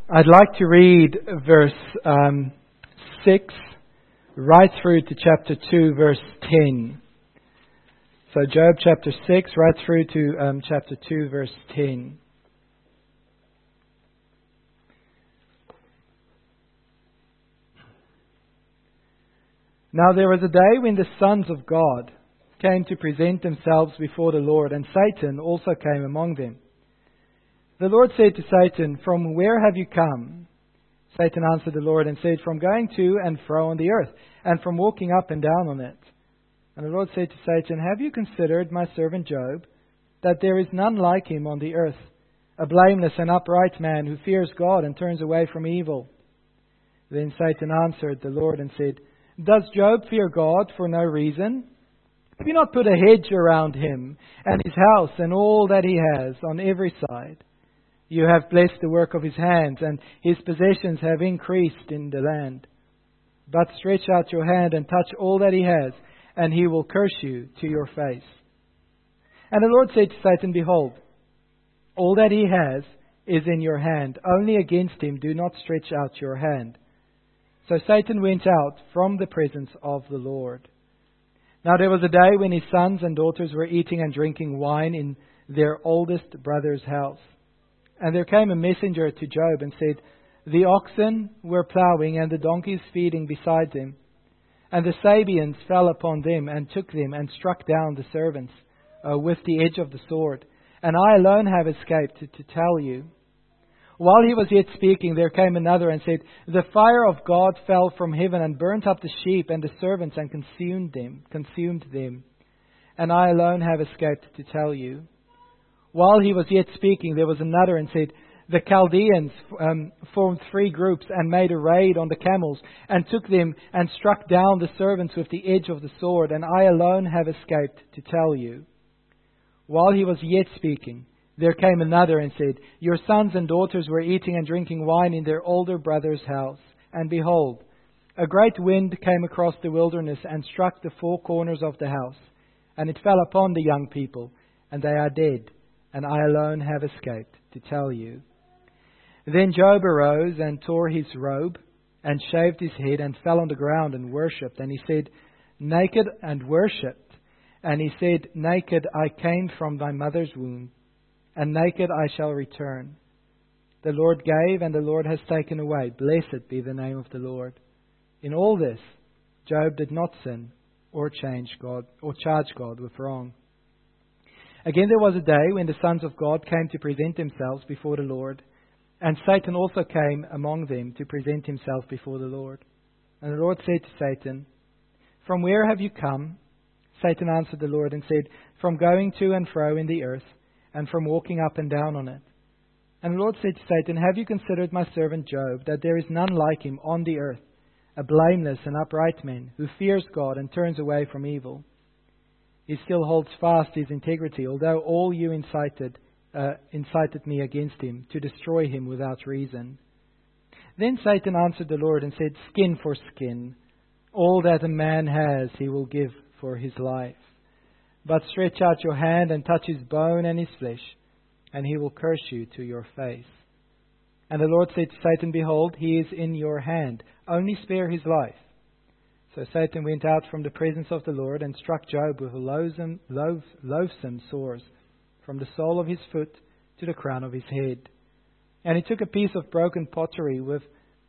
I'd like to read verse 6 right through to chapter 2, verse 10. So Job chapter 6 right through to chapter 2, verse 10. Now there was a day when the sons of God came to present themselves before the Lord, and Satan also came among them. The Lord said to Satan, "From where have you come?" Satan answered the Lord and said, "From going to and fro on the earth, and from walking up and down on it." And the Lord said to Satan, "Have you considered my servant Job, that there is none like him on the earth, a blameless and upright man who fears God and turns away from evil?" Then Satan answered the Lord and said, "Does Job fear God for no reason? Have you not put a hedge around him and his house and all that he has on every side? You have blessed the work of his hands, and his possessions have increased in the land. But stretch out your hand and touch all that he has, and he will curse you to your face." And the Lord said to Satan, "Behold, all that he has is in your hand. Only against him do not stretch out your hand." So Satan went out from the presence of the Lord. Now there was a day when his sons and daughters were eating and drinking wine in their oldest brother's house. And there came a messenger to Job and said, "The oxen were plowing and the donkeys feeding beside them. And the Sabeans fell upon them and took them and struck down the servants with the edge of the sword. And I alone have escaped to tell you." While he was yet speaking, there came another and said, "The fire of God fell from heaven and burnt up the sheep and the servants and consumed them. And I alone have escaped to tell you." While he was yet speaking, there was another and said, "The Chaldeans formed 3 groups and made a raid on the camels and took them and struck down the servants with the edge of the sword, and I alone have escaped to tell you." While he was yet speaking, there came another and said, "Your sons and daughters were eating and drinking wine in their older brother's house. And behold, a great wind came across the wilderness and struck the 4 corners of the house. And it fell upon the young people, and they are dead. And I alone have escaped to tell you." Then Job arose and tore his robe and shaved his head and fell on the ground and worshipped. And he said, "Naked," and worshipped. And he said, "Naked I came from my mother's womb, and naked I shall return. The Lord gave, and the Lord has taken away. Blessed be the name of the Lord." In all this, Job did not sin or charge God with wrong. Again, there was a day when the sons of God came to present themselves before the Lord, and Satan also came among them to present himself before the Lord. And the Lord said to Satan, "From where have you come?" Satan answered the Lord and said, "From going to and fro in the earth, and from walking up and down on it." And the Lord said to Satan, "Have you considered my servant Job, that there is none like him on the earth, a blameless and upright man, who fears God and turns away from evil? He still holds fast his integrity, although all you incited me against him, to destroy him without reason." Then Satan answered the Lord and said, "Skin for skin. All that a man has he will give for his life. But stretch out your hand and touch his bone and his flesh, and he will curse you to your face." And the Lord said to Satan, "Behold, he is in your hand. Only spare his life." So Satan went out from the presence of the Lord and struck Job with loathsome sores, from the sole of his foot to the crown of his head. And he took a piece of broken pottery with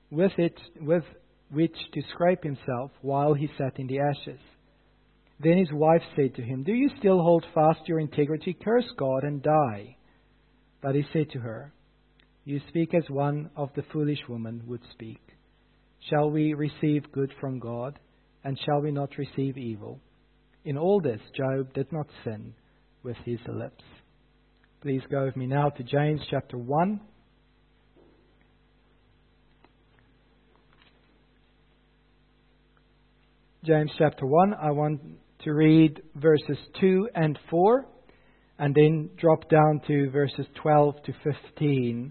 which to scrape himself while he sat in the ashes. Then his wife said to him, "Do you still hold fast your integrity? Curse God and die." But he said to her, "You speak as one of the foolish women would speak. Shall we receive good from God? And shall we not receive evil?" In all this, Job did not sin with his lips. Please go with me now to James chapter 1. James chapter 1, I want to read verses 2 and 4, and then drop down to verses 12 to 15.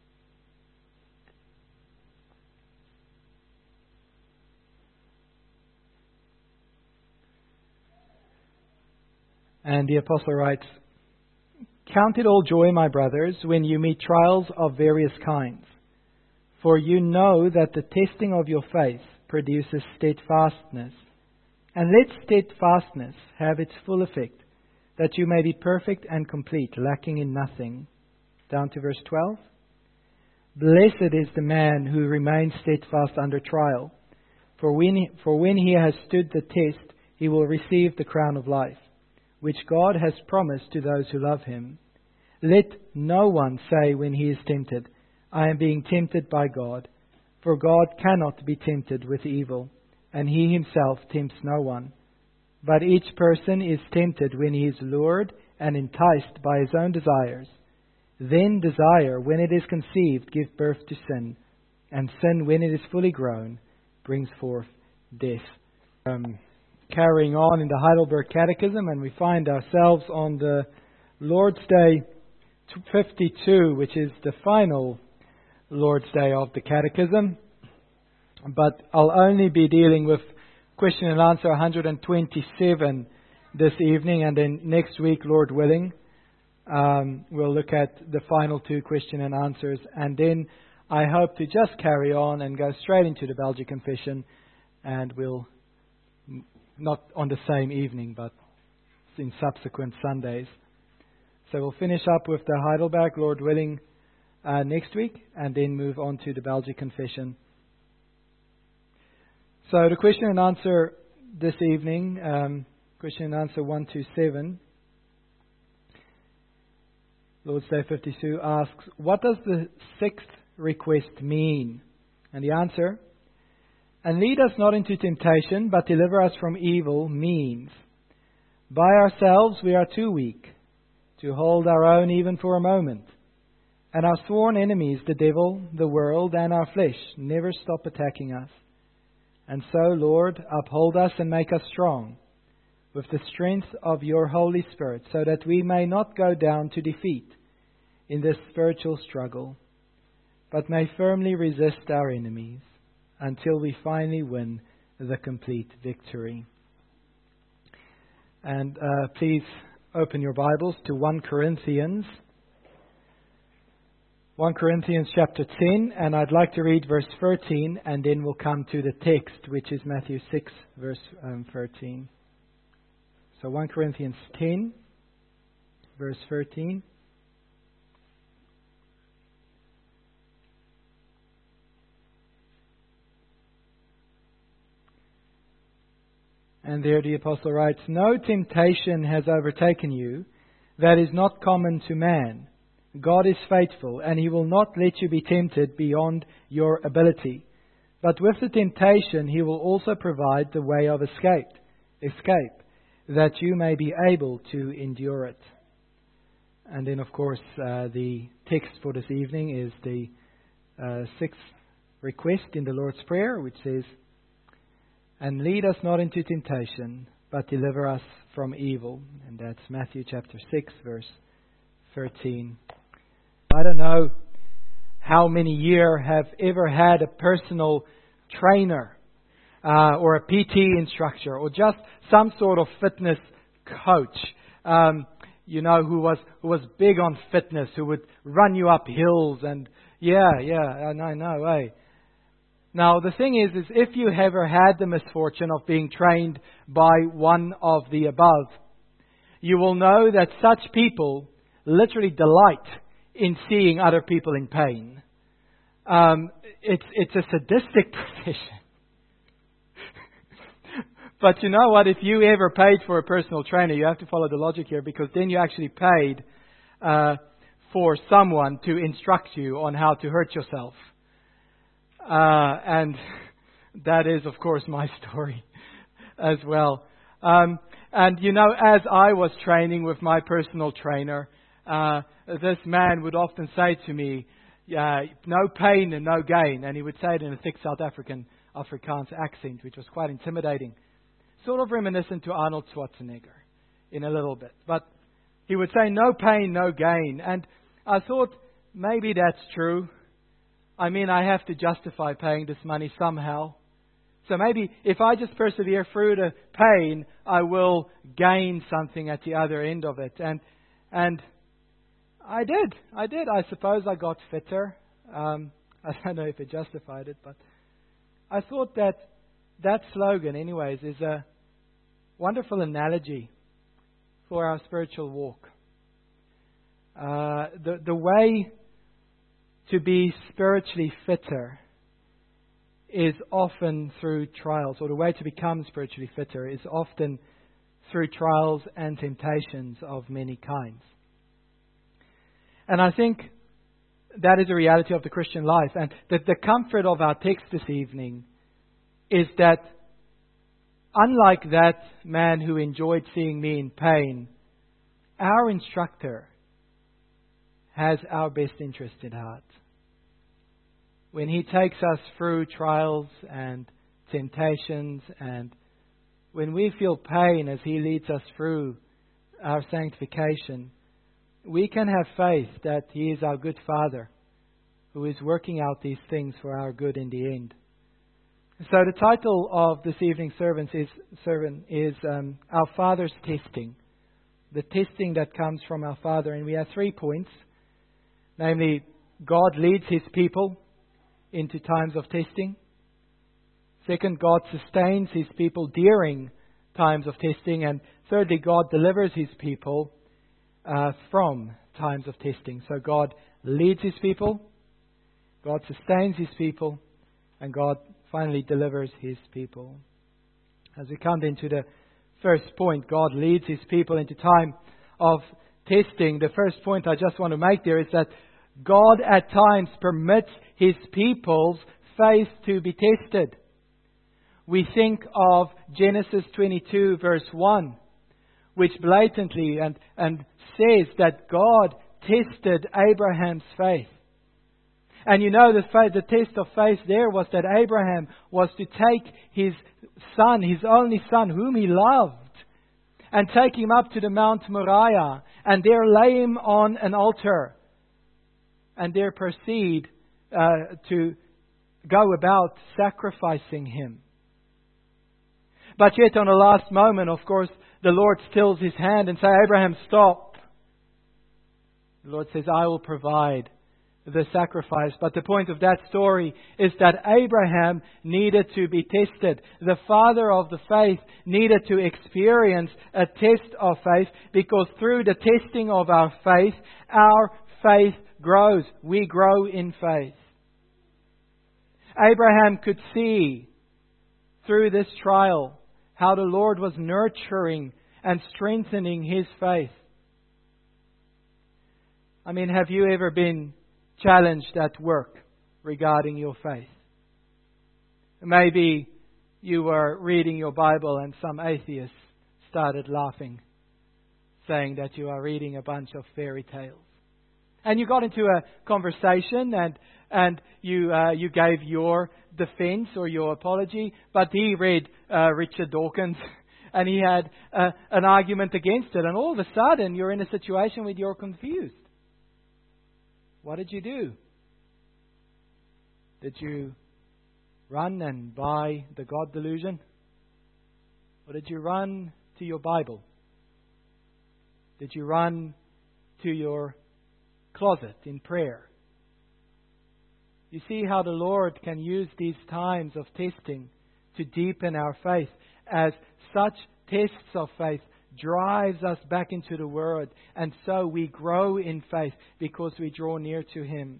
And the apostle writes, "Count it all joy, my brothers, when you meet trials of various kinds, For you know that the testing of your faith produces steadfastness. And let steadfastness have its full effect, that you may be perfect and complete, lacking in nothing. Down to verse 12. Blessed is the man who remains steadfast under trial, for when he has stood the test, he will receive the crown of life, which God has promised to those who love Him. Let no one say when he is tempted, I am being tempted by God, for God cannot be tempted with evil, and He Himself tempts no one. But each person is tempted when he is lured and enticed by his own desires. Then desire, when it is conceived, gives birth to sin, and sin, when it is fully grown, brings forth death. Carrying on in the Heidelberg Catechism, and we find ourselves on the Lord's Day 52, which is the final Lord's Day of the Catechism. But I'll only be dealing with question and answer 127 this evening, and then next week, Lord willing, we'll look at the final two question and answers, and then I hope to just carry on and go straight into the Belgian Confession, and we'll, not on the same evening, but in subsequent Sundays. So we'll finish up with the Heidelberg, Lord willing, next week, and then move on to the Belgian Confession. So the question and answer this evening, question and answer 127. Lord's Day 52 asks, what does the sixth request mean? And the answer, and lead us not into temptation, but deliver us from evil, means, by ourselves we are too weak to hold our own even for a moment. And our sworn enemies, the devil, the world, and our flesh, never stop attacking us. And so, Lord, uphold us and make us strong with the strength of your Holy Spirit, so that we may not go down to defeat in this spiritual struggle, but may firmly resist our enemies until we finally win the complete victory. And please open your Bibles to 1 Corinthians. 1 Corinthians chapter 10, and I'd like to read verse 13, and then we'll come to the text, which is Matthew 6, verse 13. So 1 Corinthians 10, verse 13. And there the apostle writes, no temptation has overtaken you that is not common to man. God is faithful, and He will not let you be tempted beyond your ability. But with the temptation, He will also provide the way of escape, that you may be able to endure it. And then, of course, the text for this evening is the sixth request in the Lord's Prayer, which says, and lead us not into temptation, but deliver us from evil. And that's Matthew chapter 6, verse 13. I don't know how many here have ever had a personal trainer or a PT instructor or just some sort of fitness coach, who was big on fitness, who would run you up hills and no way. Now, the thing is if you ever had the misfortune of being trained by one of the above, you will know that such people literally delight in seeing other people in pain. It's a sadistic profession. But you know what? If you ever paid for a personal trainer, you have to follow the logic here, because then you actually paid for someone to instruct you on how to hurt yourself. And that is, of course, my story as well. And as I was training with my personal trainer, this man would often say to me, no pain and no gain. And he would say it in a thick South Afrikaans accent, which was quite intimidating. Sort of reminiscent to Arnold Schwarzenegger in a little bit. But he would say, no pain, no gain. And I thought, maybe that's true. I mean, I have to justify paying this money somehow. So maybe if I just persevere through the pain, I will gain something at the other end of it. And I did. I suppose I got fitter. I don't know if it justified it, but I thought that slogan, anyways, is a wonderful analogy for our spiritual walk. The way to be spiritually fitter is often through trials, or the way to become spiritually fitter is often through trials and temptations of many kinds. And I think that is a reality of the Christian life. And that the comfort of our text this evening is that unlike that man who enjoyed seeing me in pain, our instructor has our best interest at heart. When he takes us through trials and temptations, and when we feel pain as he leads us through our sanctification, we can have faith that he is our good Father who is working out these things for our good in the end. So the title of this evening's sermon is Our Father's Testing. The testing that comes from our Father. And we have 3 points. Namely, God leads His people into times of testing. Second, God sustains His people during times of testing. And thirdly, God delivers His people from times of testing. So God leads His people, God sustains His people, and God finally delivers His people. As we come into the first point, God leads His people into time of testing. The first point I just want to make there is that God at times permits His people's faith to be tested. We think of Genesis 22 verse 1, which blatantly and says that God tested Abraham's faith. And you know, the test of faith there was that Abraham was to take his son, his only son, whom he loved, and take him up to the Mount Moriah, and there lay him on an altar, and there proceed to go about sacrificing him. But yet on the last moment, of course, the Lord stills His hand and says, Abraham, stop. The Lord says, I will provide the sacrifice. But the point of that story is that Abraham needed to be tested. The father of the faith needed to experience a test of faith, because through the testing of our faith grows. We grow in faith. Abraham could see through this trial how the Lord was nurturing and strengthening his faith. I mean, have you ever been challenged at work regarding your faith? Maybe you were reading your Bible and some atheists started laughing, saying that you are reading a bunch of fairy tales. And you got into a conversation and you gave your defense or your apology, but he read Richard Dawkins and he had an argument against it, and all of a sudden you're in a situation where you're confused. What did you do? Did you run and buy the God delusion? Or did you run to your Bible? Did you run to your closet in prayer? You see how the Lord can use these times of testing to deepen our faith, as such tests of faith drives us back into the Word, and so we grow in faith because we draw near to Him.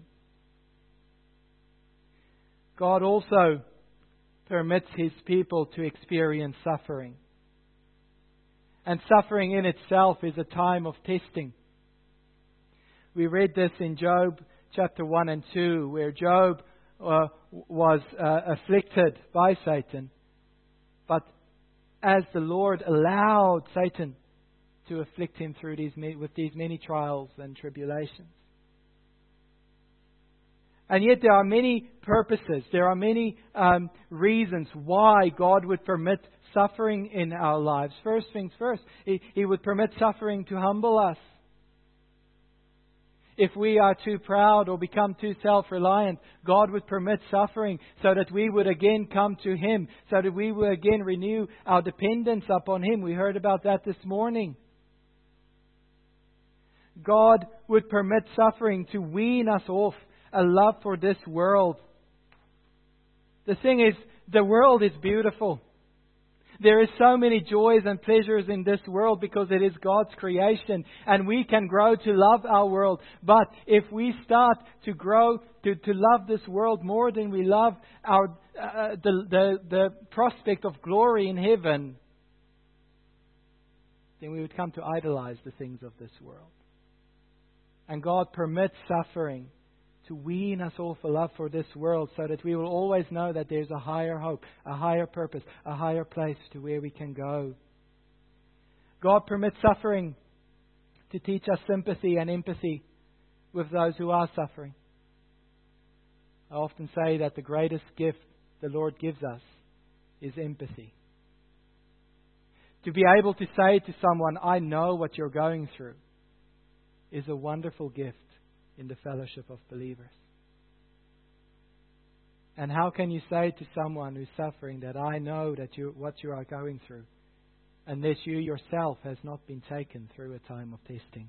God also permits His people to experience suffering. And suffering in itself is a time of testing. We read this in Job chapter 1 and 2, where Job was afflicted by Satan. But as the Lord allowed Satan to afflict him with these many trials and tribulations. And yet there are many purposes, there are many reasons why God would permit suffering in our lives. First things first, He would permit suffering to humble us. If we are too proud or become too self-reliant, God would permit suffering so that we would again come to Him, so that we would again renew our dependence upon Him. We heard about that this morning. God would permit suffering to wean us off a love for this world. The thing is, the world is beautiful. There is so many joys and pleasures in this world because it is God's creation, and we can grow to love our world. But if we start to grow to love this world more than we love our the prospect of glory in heaven, then we would come to idolize the things of this world. And God permits suffering to wean us off a love for this world so that we will always know that there's a higher hope, a higher purpose, a higher place to where we can go. God permits suffering to teach us sympathy and empathy with those who are suffering. I often say that the greatest gift the Lord gives us is empathy. To be able to say to someone, I know what you're going through, is a wonderful gift in the fellowship of believers. And how can you say to someone who's suffering that I know that what you are going through, unless you yourself has not been taken through a time of testing?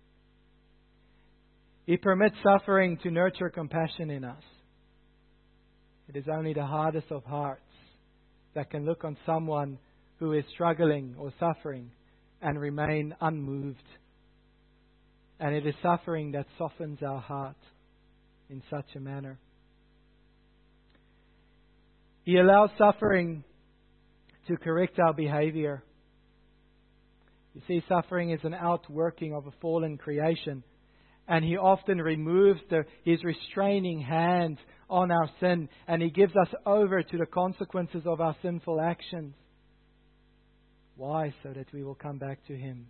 He permits suffering to nurture compassion in us. It is only the hardest of hearts that can look on someone who is struggling or suffering and remain unmoved. And it is suffering that softens our heart in such a manner. He allows suffering to correct our behavior. You see, suffering is an outworking of a fallen creation. And He often removes His restraining hand on our sin. And He gives us over to the consequences of our sinful actions. Why? So that we will come back to Him.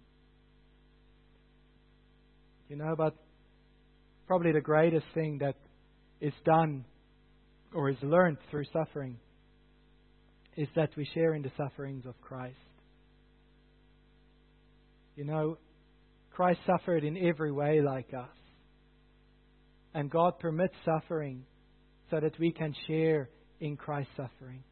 You know, but probably the greatest thing that is done or is learned through suffering is that we share in the sufferings of Christ. You know, Christ suffered in every way like us. And God permits suffering so that we can share in Christ's suffering.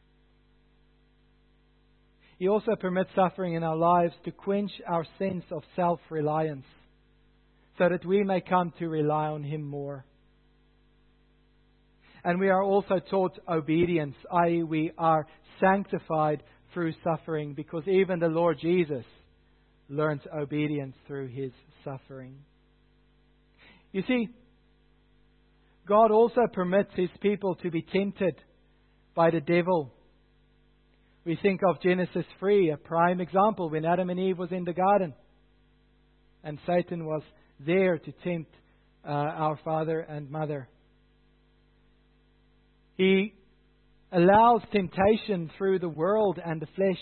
He also permits suffering in our lives to quench our sense of self-reliance, so that we may come to rely on Him more. And we are also taught obedience, i.e. we are sanctified through suffering, because even the Lord Jesus learned obedience through His suffering. You see, God also permits His people to be tempted by the devil. We think of Genesis 3, a prime example, when Adam and Eve was in the garden and Satan was there to tempt our father and mother. He allows temptation through the world and the flesh.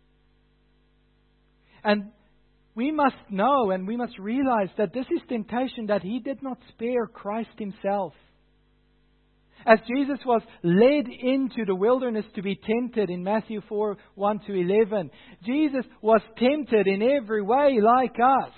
And we must know and we must realize that this is temptation that He did not spare Christ Himself. As Jesus was led into the wilderness to be tempted in Matthew 4, 1-11, Jesus was tempted in every way like us.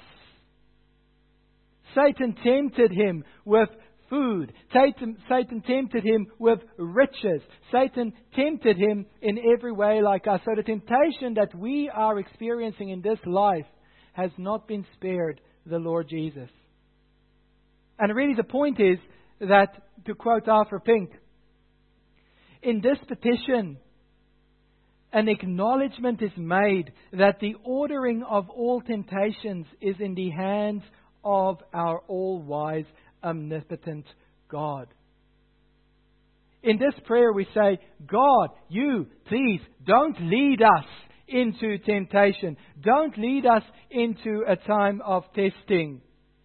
Satan tempted Him with food. Satan tempted Him with riches. Satan tempted Him in every way like us. So the temptation that we are experiencing in this life has not been spared the Lord Jesus. And really the point is that, to quote Arthur Pink, in this petition, an acknowledgement is made that the ordering of all temptations is in the hands of our all-wise, omnipotent God. In this prayer we say, God, You, please, don't lead us into temptation. Don't lead us into a time of testing.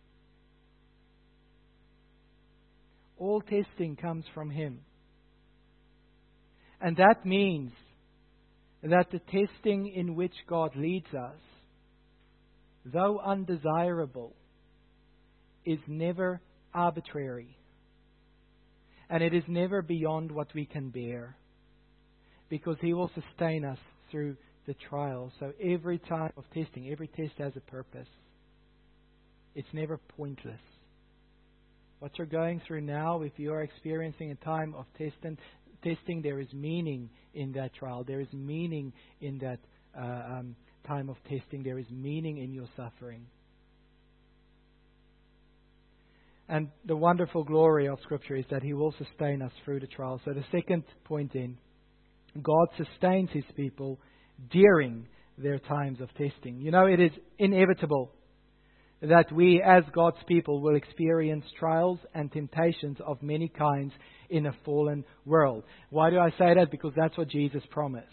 All testing comes from Him. And that means that the testing in which God leads us, though undesirable, is never arbitrary. And it is never beyond what we can bear. Because He will sustain us through the trial. So every time of testing, every test has a purpose. It's never pointless. What you're going through now, if you are experiencing a time of testing, there is meaning in that trial. There is meaning in that time of testing. There is meaning in your suffering. And the wonderful glory of Scripture is that He will sustain us through the trial. So the second point in, God sustains His people during their times of testing. You know, it is inevitable that we as God's people will experience trials and temptations of many kinds in a fallen world. Why do I say that? Because that's what Jesus promised.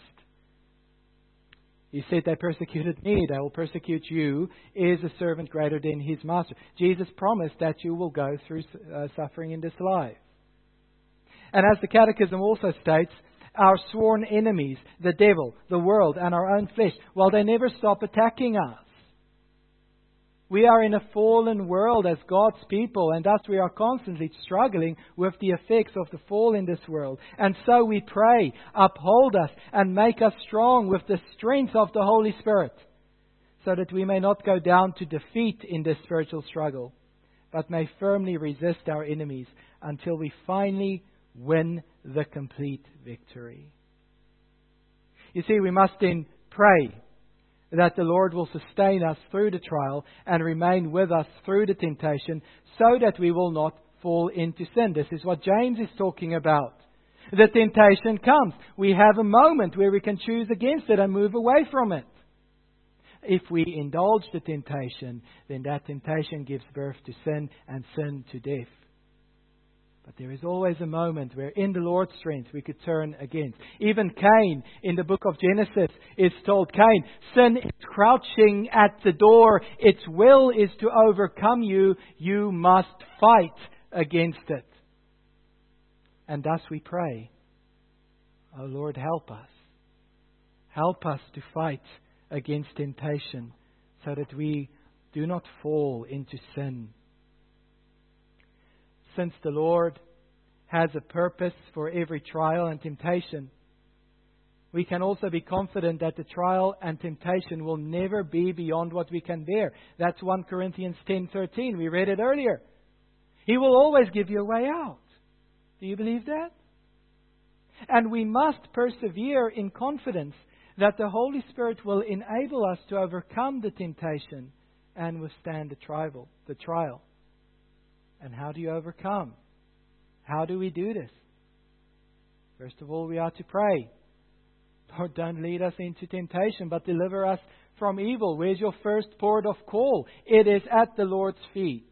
He said, they persecuted me, they will persecute you. Is a servant greater than his master? Jesus promised that you will go through suffering in this life. And as the Catechism also states, our sworn enemies, the devil, the world, and our own flesh, well, they never stop attacking us. We are in a fallen world as God's people, and thus we are constantly struggling with the effects of the fall in this world. And so we pray, uphold us and make us strong with the strength of the Holy Spirit, so that we may not go down to defeat in this spiritual struggle, but may firmly resist our enemies until we finally win the complete victory. You see, we must then pray that the Lord will sustain us through the trial and remain with us through the temptation, so that we will not fall into sin. This is what James is talking about. The temptation comes. We have a moment where we can choose against it and move away from it. If we indulge the temptation, then that temptation gives birth to sin, and sin to death. But there is always a moment where in the Lord's strength we could turn against. Even Cain, in the book of Genesis, is told, Cain, sin is crouching at the door. Its will is to overcome you. You must fight against it. And thus we pray, oh Lord, help us. Help us to fight against temptation, so that we do not fall into sin. Since the Lord has a purpose for every trial and temptation, we can also be confident that the trial and temptation will never be beyond what we can bear. That's 1 Corinthians 10:13. We read it earlier. He will always give you a way out. Do you believe that? And we must persevere in confidence that the Holy Spirit will enable us to overcome the temptation and withstand the trial. And how do you overcome? How do we do this? First of all, we are to pray. Lord, don't lead us into temptation, but deliver us from evil. Where's your first port of call? It is at the Lord's feet.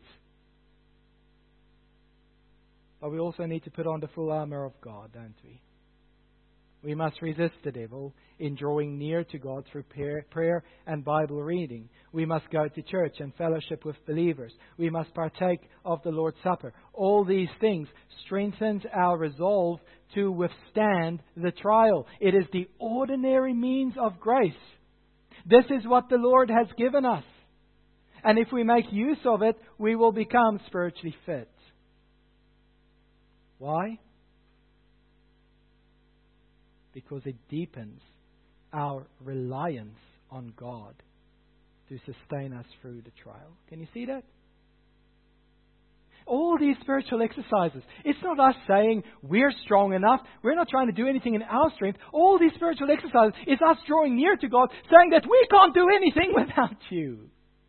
But we also need to put on the full armor of God, don't we? We must resist the devil in drawing near to God through prayer and Bible reading. We must go to church and fellowship with believers. We must partake of the Lord's Supper. All these things strengthens our resolve to withstand the trial. It is the ordinary means of grace. This is what the Lord has given us. And if we make use of it, we will become spiritually fit. Why? Because it deepens our reliance on God to sustain us through the trial. Can you see that? All these spiritual exercises, it's not us saying we're strong enough. We're not trying to do anything in our strength. All these spiritual exercises is us drawing near to God, saying that we can't do anything without you.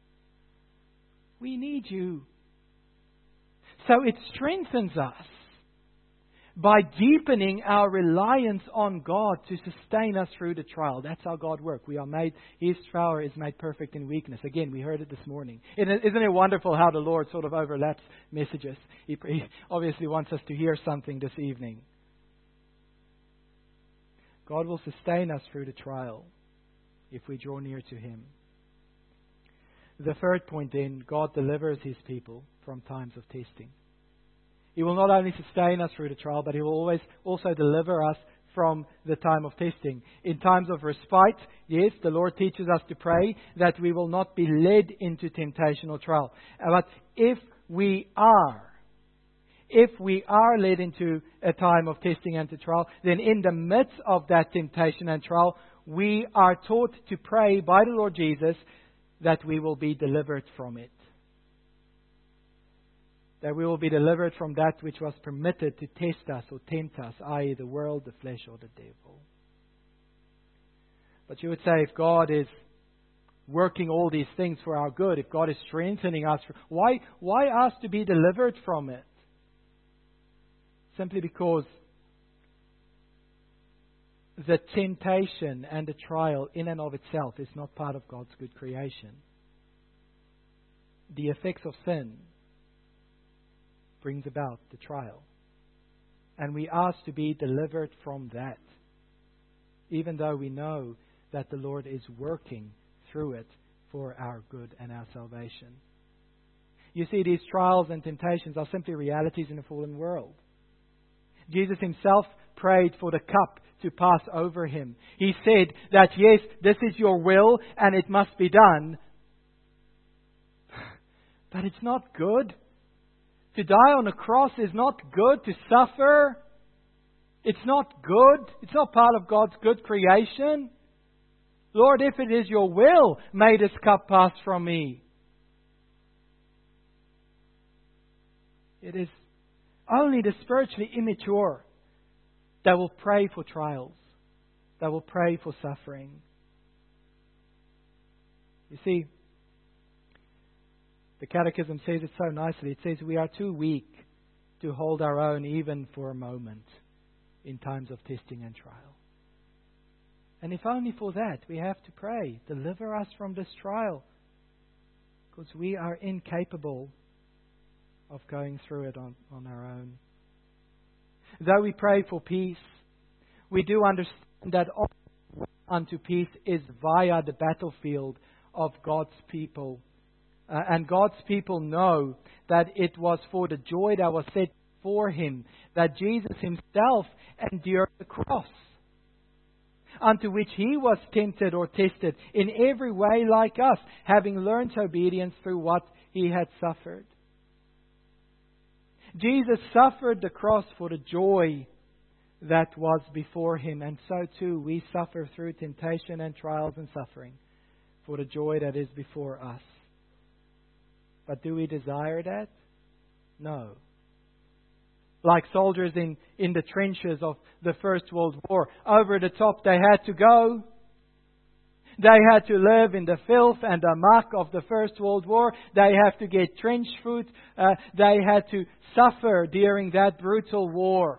We need you. So it strengthens us by deepening our reliance on God to sustain us through the trial. That's how God works. We are made, His power is made perfect in weakness. Again, we heard it this morning. Isn't it wonderful how the Lord sort of overlaps messages? He obviously wants us to hear something this evening. God will sustain us through the trial if we draw near to Him. The third point then, God delivers His people from times of testing. He will not only sustain us through the trial, but He will always also deliver us from the time of testing. In times of respite, yes, the Lord teaches us to pray that we will not be led into temptation or trial. But if we are led into a time of testing and to trial, then in the midst of that temptation and trial, we are taught to pray by the Lord Jesus that we will be delivered from it. That we will be delivered from that which was permitted to test us or tempt us, i.e. the world, the flesh, or the devil. But you would say, if God is working all these things for our good, if God is strengthening us, why us to be delivered from it? Simply because the temptation and the trial in and of itself is not part of God's good creation. The effects of sin brings about the trial. And we ask to be delivered from that, even though we know that the Lord is working through it for our good and our salvation. You see, these trials and temptations are simply realities in a fallen world. Jesus himself prayed for the cup to pass over him. He said that, yes, this is your will and it must be done. But it's not good. To die on a cross is not good. To suffer, it's not good. It's not part of God's good creation. Lord, if it is your will, may this cup pass from me. It is only the spiritually immature that will pray for trials, that will pray for suffering. You see, the Catechism says it so nicely. It says we are too weak to hold our own even for a moment in times of testing and trial. And if only for that, we have to pray, deliver us from this trial, because we are incapable of going through it on our own. Though we pray for peace, we do understand that unto peace is via the battlefield of God's people. And God's people know that it was for the joy that was set before him that Jesus himself endured the cross, unto which he was tempted or tested in every way like us, having learned obedience through what he had suffered. Jesus suffered the cross for the joy that was before him, and so too we suffer through temptation and trials and suffering for the joy that is before us. But do we desire that? No. Like soldiers in the trenches of the First World War, over the top they had to go. They had to live in the filth and the muck of the First World War. They had to get trench food. They had to suffer during that brutal war.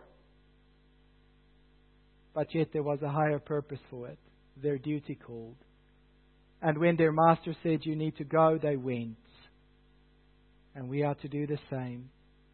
But yet there was a higher purpose for it. Their duty called. And when their master said, you need to go, they went. And we are to do the same.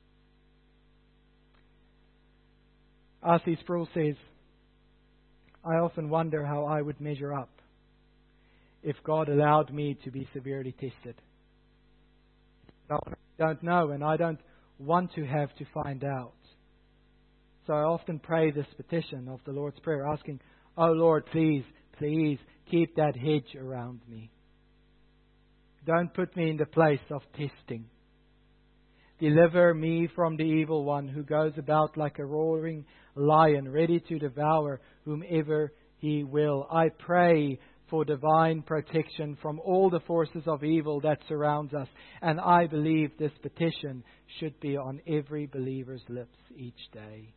R.C. Sproul says, I often wonder how I would measure up if God allowed me to be severely tested. I don't know, and I don't want to have to find out. So I often pray this petition of the Lord's Prayer, asking, oh Lord, please, please keep that hedge around me. Don't put me in the place of testing. Deliver me from the evil one who goes about like a roaring lion, ready to devour whomever he will. I pray for divine protection from all the forces of evil that surrounds us. And I believe this petition should be on every believer's lips each day.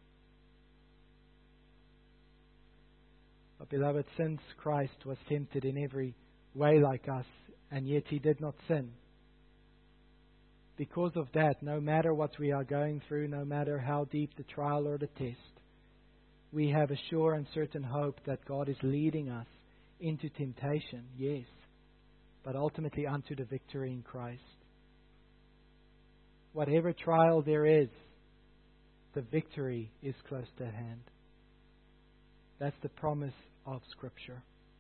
But beloved, since Christ was tempted in every way like us, and yet he did not sin, because of that, no matter what we are going through, no matter how deep the trial or the test, we have a sure and certain hope that God is leading us into temptation, yes, but ultimately unto the victory in Christ. Whatever trial there is, the victory is close to hand. That's the promise of Scripture.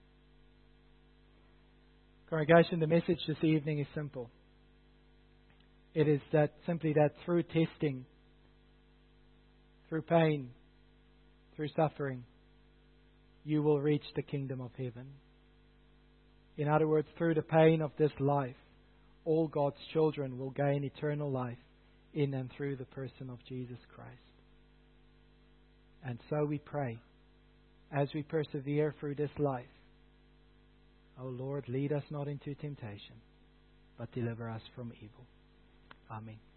Congregation, the message this evening is simple. It is simply that through testing, through pain, through suffering, you will reach the kingdom of heaven. In other words, through the pain of this life, all God's children will gain eternal life in and through the person of Jesus Christ. And so we pray, as we persevere through this life, O Lord, lead us not into temptation, but deliver us from evil. Amen.